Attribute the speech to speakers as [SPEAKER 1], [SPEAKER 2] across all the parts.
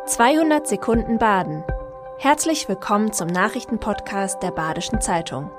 [SPEAKER 1] 200 Sekunden Baden. Herzlich willkommen zum Nachrichtenpodcast der Badischen Zeitung.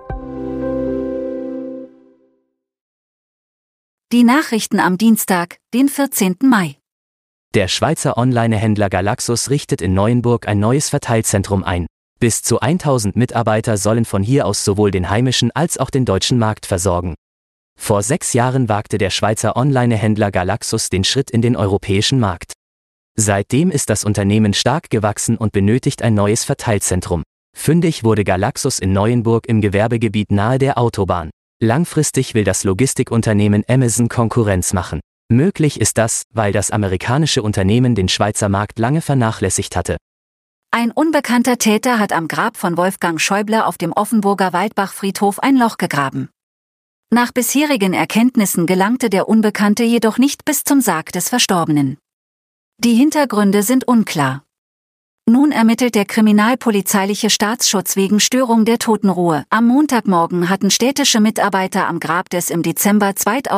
[SPEAKER 2] Die Nachrichten am Dienstag, den 14. Mai.
[SPEAKER 3] Der Schweizer Online-Händler Galaxus richtet in Neuenburg ein neues Verteilzentrum ein. Bis zu 1000 Mitarbeiter sollen von hier aus sowohl den heimischen als auch den deutschen Markt versorgen. Vor 6 Jahren wagte der Schweizer Online-Händler Galaxus den Schritt in den europäischen Markt. Seitdem ist das Unternehmen stark gewachsen und benötigt ein neues Verteilzentrum. Fündig wurde Galaxus in Neuenburg im Gewerbegebiet nahe der Autobahn. Langfristig will das Logistikunternehmen Amazon Konkurrenz machen. Möglich ist das, weil das amerikanische Unternehmen den Schweizer Markt lange vernachlässigt hatte.
[SPEAKER 2] Ein unbekannter Täter hat am Grab von Wolfgang Schäuble auf dem Offenburger Waldbach-Friedhof ein Loch gegraben. Nach bisherigen Erkenntnissen gelangte der Unbekannte jedoch nicht bis zum Sarg des Verstorbenen. Die Hintergründe sind unklar. Nun ermittelt der kriminalpolizeiliche Staatsschutz wegen Störung der Totenruhe. Am Montagmorgen hatten städtische Mitarbeiter am Grab des im Dezember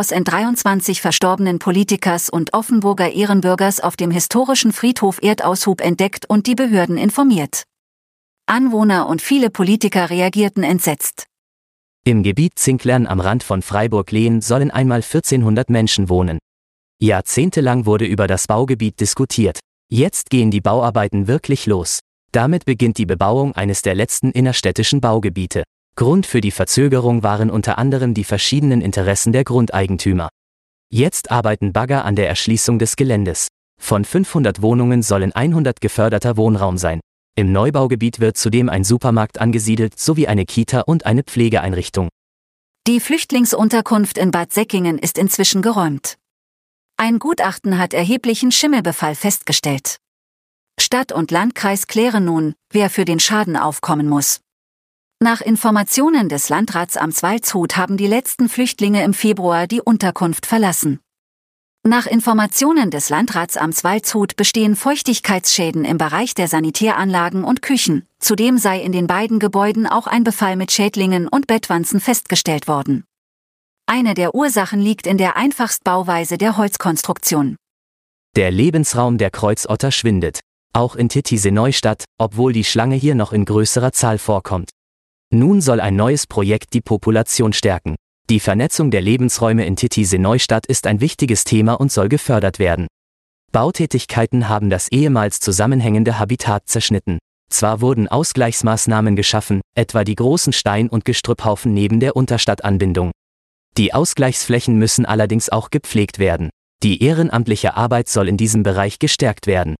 [SPEAKER 2] 2023 verstorbenen Politikers und Offenburger Ehrenbürgers auf dem historischen Friedhof Erdaushub entdeckt und die Behörden informiert. Anwohner und viele Politiker reagierten entsetzt.
[SPEAKER 3] Im Gebiet Zinklern am Rand von Freiburg-Lehen sollen einmal 1400 Menschen wohnen. Jahrzehntelang wurde über das Baugebiet diskutiert. Jetzt gehen die Bauarbeiten wirklich los. Damit beginnt die Bebauung eines der letzten innerstädtischen Baugebiete. Grund für die Verzögerung waren unter anderem die verschiedenen Interessen der Grundeigentümer. Jetzt arbeiten Bagger an der Erschließung des Geländes. Von 500 Wohnungen sollen 100 geförderter Wohnraum sein. Im Neubaugebiet wird zudem ein Supermarkt angesiedelt sowie eine Kita und eine Pflegeeinrichtung.
[SPEAKER 2] Die Flüchtlingsunterkunft in Bad Säckingen ist inzwischen geräumt. Ein Gutachten hat erheblichen Schimmelbefall festgestellt. Stadt und Landkreis klären nun, wer für den Schaden aufkommen muss. Nach Informationen des Landratsamts Waldshut haben die letzten Flüchtlinge im Februar die Unterkunft verlassen. Nach Informationen des Landratsamts Waldshut bestehen Feuchtigkeitsschäden im Bereich der Sanitäranlagen und Küchen. Zudem sei in den beiden Gebäuden auch ein Befall mit Schädlingen und Bettwanzen festgestellt worden. Eine der Ursachen liegt in der Einfachstbauweise der Holzkonstruktion.
[SPEAKER 3] Der Lebensraum der Kreuzotter schwindet. Auch in Titisee-Neustadt, obwohl die Schlange hier noch in größerer Zahl vorkommt. Nun soll ein neues Projekt die Population stärken. Die Vernetzung der Lebensräume in Titisee-Neustadt ist ein wichtiges Thema und soll gefördert werden. Bautätigkeiten haben das ehemals zusammenhängende Habitat zerschnitten. Zwar wurden Ausgleichsmaßnahmen geschaffen, etwa die großen Stein- und Gestrüpphaufen neben der Unterstadtanbindung. Die Ausgleichsflächen müssen allerdings auch gepflegt werden. Die ehrenamtliche Arbeit soll in diesem Bereich gestärkt werden.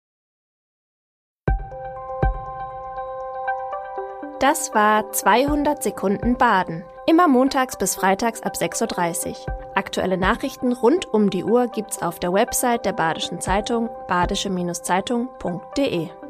[SPEAKER 1] Das war 200 Sekunden Baden. Immer montags bis freitags ab 6:30 Uhr. Aktuelle Nachrichten rund um die Uhr gibt's auf der Website der Badischen Zeitung, badische-zeitung.de.